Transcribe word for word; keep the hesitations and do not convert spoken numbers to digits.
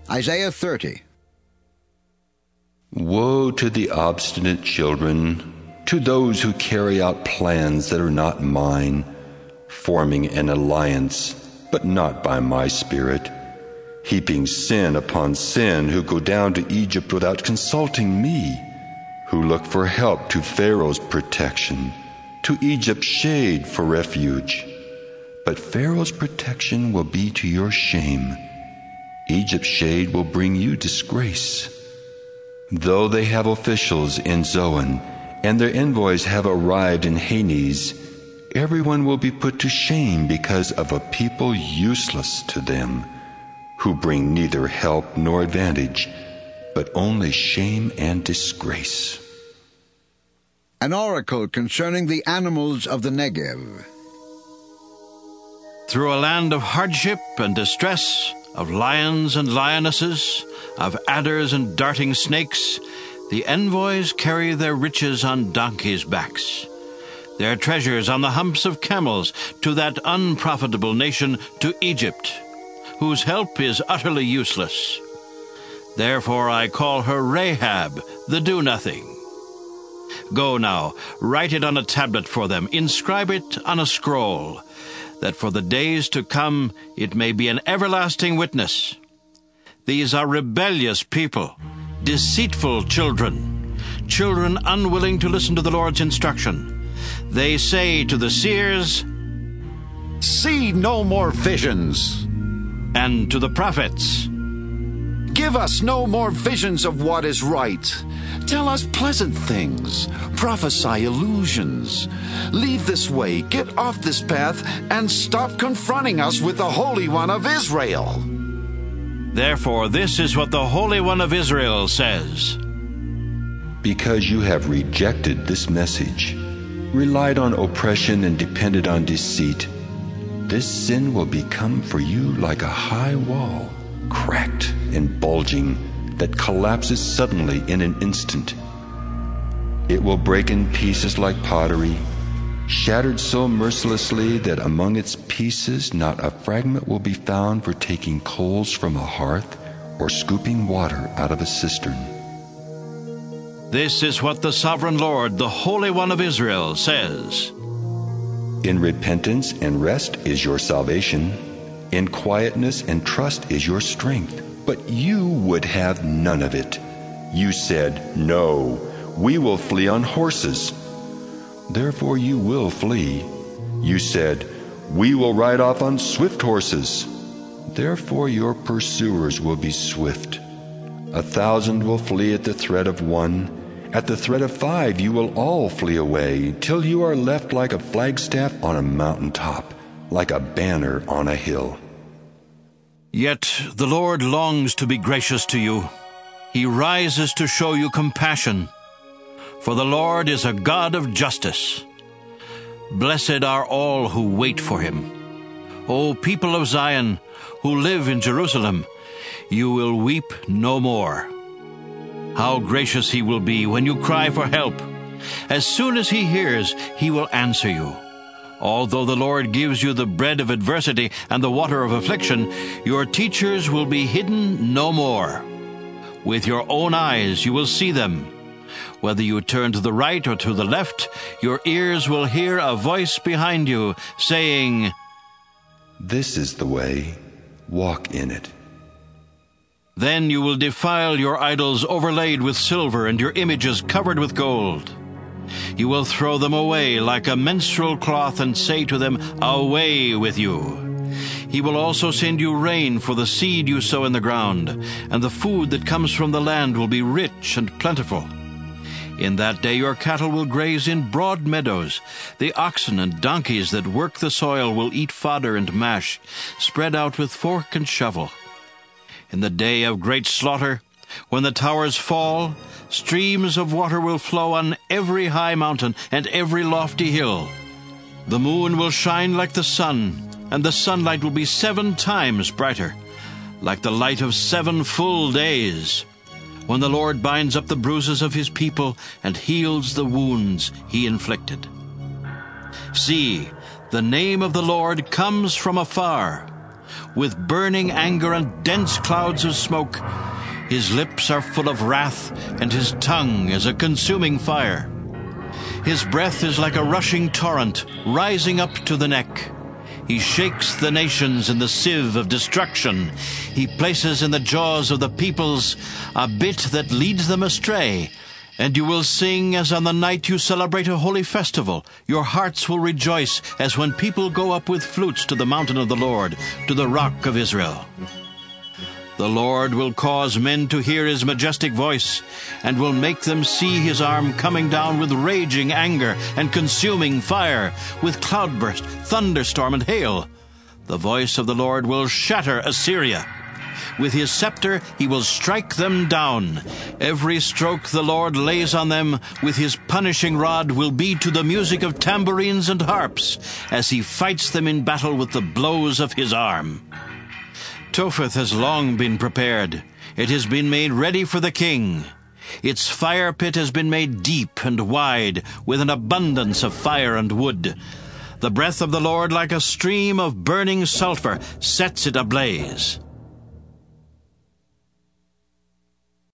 Isaiah thirty. Woe to the obstinate children, to those who carry out plans that are not mine, forming an alliance, but not by my spirit, heaping sin upon sin, who go down to Egypt without consulting me, who look for help to Pharaoh's protection, to Egypt's shade for refuge. But Pharaoh's protection will be to your shame. Egypt's shade will bring you disgrace. Though they have officials in Zoan, and their envoys have arrived in Hanes, everyone will be put to shame because of a people useless to them, who bring neither help nor advantage, but only shame and disgrace. An oracle concerning the animals of the Negev. Through a land of hardship and distress, of lions and lionesses, of adders and darting snakes, the envoys carry their riches on donkeys' backs, their treasures on the humps of camels, to that unprofitable nation, to Egypt, whose help is utterly useless. Therefore I call her Rahab, the do-nothing. Go now, write it on a tablet for them, inscribe it on a scroll, that for the days to come it may be an everlasting witness. These are rebellious people, deceitful children, children unwilling to listen to the Lord's instruction. They say to the seers, "See no more visions," and to the prophets, "Give us no more visions of what is right. Tell us pleasant things, prophesy illusions. Leave this way, get off this path, and stop confronting us with the Holy One of Israel." Therefore this is what the Holy One of Israel says. Because you have rejected this message, relied on oppression and depended on deceit, this sin will become for you like a high wall, cracked and bulging, that collapses suddenly in an instant. It will break in pieces like pottery, shattered so mercilessly that among its pieces not a fragment will be found for taking coals from a hearth or scooping water out of a cistern. This is what the Sovereign Lord, the Holy One of Israel, says. In repentance and rest is your salvation. In quietness and trust is your strength. But you would have none of it. You said, "No, we will flee on horses." Therefore you will flee. You said, "We will ride off on swift horses." Therefore your pursuers will be swift. A thousand will flee at the threat of one. At the threat of five you will all flee away, till you are left like a flagstaff on a mountaintop, like a banner on a hill. Yet the Lord longs to be gracious to you. He rises to show you compassion. For the Lord is a God of justice. Blessed are all who wait for him. O people of Zion, who live in Jerusalem, you will weep no more. How gracious he will be when you cry for help. As soon as he hears, he will answer you. Although the Lord gives you the bread of adversity and the water of affliction, your teachers will be hidden no more. With your own eyes you will see them. Whether you turn to the right or to the left, your ears will hear a voice behind you saying, "This is the way, walk in it." Then you will defile your idols overlaid with silver and your images covered with gold. You will throw them away like a menstrual cloth and say to them, "Away with you." He will also send you rain for the seed you sow in the ground, and the food that comes from the land will be rich and plentiful. In that day your cattle will graze in broad meadows. The oxen and donkeys that work the soil will eat fodder and mash, spread out with fork and shovel. In the day of great slaughter, when the towers fall, streams of water will flow on every high mountain and every lofty hill. The moon will shine like the sun, and the sunlight will be seven times brighter, like the light of seven full days, when the Lord binds up the bruises of his people and heals the wounds he inflicted. See, the name of the Lord comes from afar. with burning anger and dense clouds of smoke. His lips are full of wrath, and his tongue is a consuming fire. His breath is like a rushing torrent, rising up to the neck. He shakes the nations in the sieve of destruction. He places in the jaws of the peoples a bit that leads them astray. And you will sing as on the night you celebrate a holy festival. Your hearts will rejoice as when people go up with flutes to the mountain of the Lord, to the rock of Israel. The Lord will cause men to hear his majestic voice, and will make them see his arm coming down with raging anger and consuming fire, with cloudburst, thunderstorm, and hail. The voice of the Lord will shatter Assyria. With his scepter he will strike them down. Every stroke the Lord lays on them with his punishing rod will be to the music of tambourines and harps, as he fights them in battle with the blows of his arm. Topheth has long been prepared. It has been made ready for the king. Its fire pit has been made deep and wide, with an abundance of fire and wood. The breath of the Lord, like a stream of burning sulfur, sets it ablaze.